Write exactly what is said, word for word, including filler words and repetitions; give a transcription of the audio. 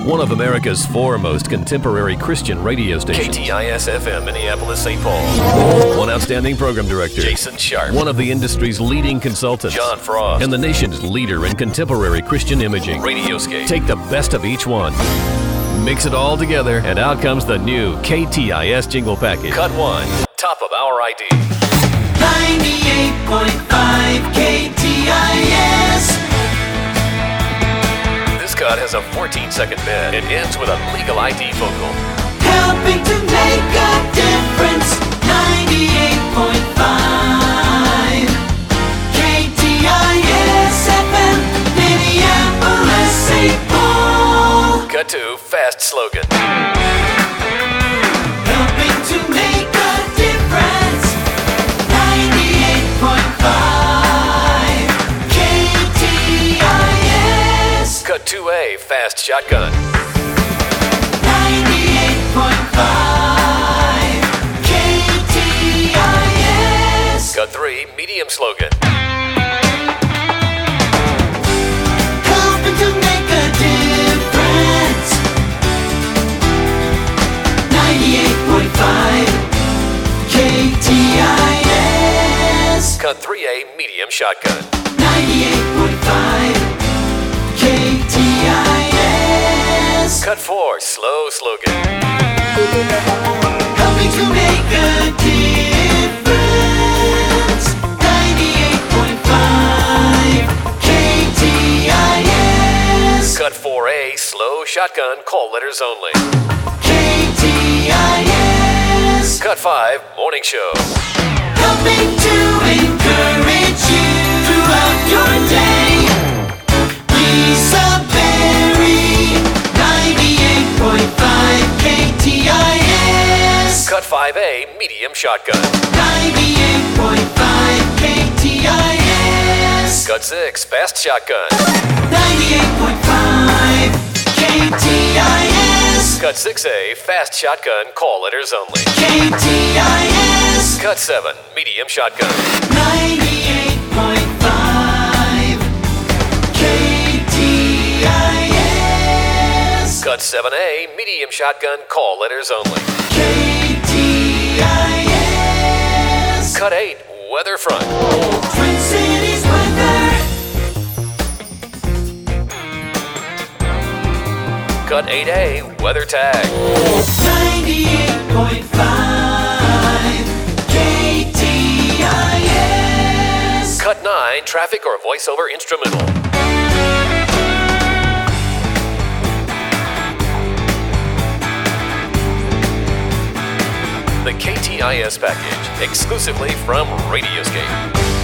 One of America's foremost contemporary Christian radio stations. K T I S F M, Minneapolis, Saint Paul. One outstanding program director. Jason Sharp. One of the industry's leading consultants. John Frost. And the nation's leader in contemporary Christian imaging. Radioscape. Take the best of each one. Mix it all together, and out comes the new K T I S jingle package. Cut one. Top of our I D. ninety-eight point five K T I S. This cut has a fourteen second bed. It ends with a legal I D vocal. Helping to make a difference. ninety-eight point five K T I S F M, Minneapolis, Saint Paul. Cut to fast slogan. Helping to make a difference. ninety-eight point five K T I S. Cut two A, fast shotgun. ninety-eight point five K T I S. Cut three, medium slogan. Helping to make a difference. ninety-eight point five K T I S. Cut three A, medium shotgun. ninety-eight point five K T I S. Cut four, slow slogan. Helping to make a difference. ninety-eight point five K T I S. Cut four A, slow shotgun, call letters only. K T I S. Cut five, morning show. Helping to encourage you throughout your day. Lisa Berry, ninety-eight point five K T I S. Cut five A, medium shotgun. ninety-eight point five K T I S. Cut six, fast shotgun. ninety-eight point five K T I S. Cut six A, fast shotgun, call letters only. K T I S. Cut seven, medium shotgun. ninety-eight point five K T I S. Cut seven A, medium shotgun, call letters only. K T I S. Cut eight, weather front. Twin Cities weather. Cut eight A, weather tag. ninety-eight point five K T I S. Cut nine, traffic or voiceover instrumental. The K T I S package, exclusively from Radioscape.